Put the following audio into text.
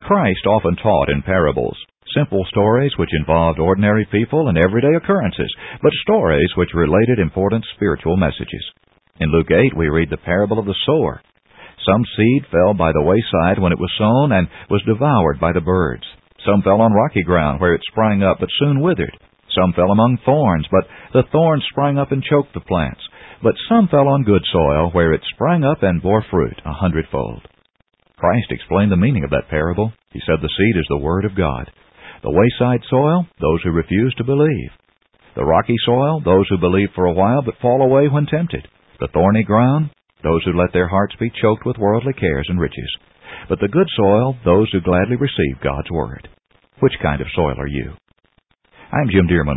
Christ often taught in parables, simple stories which involved ordinary people and everyday occurrences, but stories which related important spiritual messages. In Luke 8, we read the parable of the sower. Some seed fell by the wayside when it was sown and was devoured by the birds. Some fell on rocky ground where it sprang up but soon withered. Some fell among thorns, but the thorns sprang up and choked the plants. But some fell on good soil where it sprang up and bore fruit 100-fold. Christ explained the meaning of that parable. He said the seed is the Word of God. The wayside soil, those who refuse to believe. The rocky soil, those who believe for a while but fall away when tempted. The thorny ground, those who let their hearts be choked with worldly cares and riches. But the good soil, those who gladly receive God's Word. Which kind of soil are you? I'm Jim Dearman.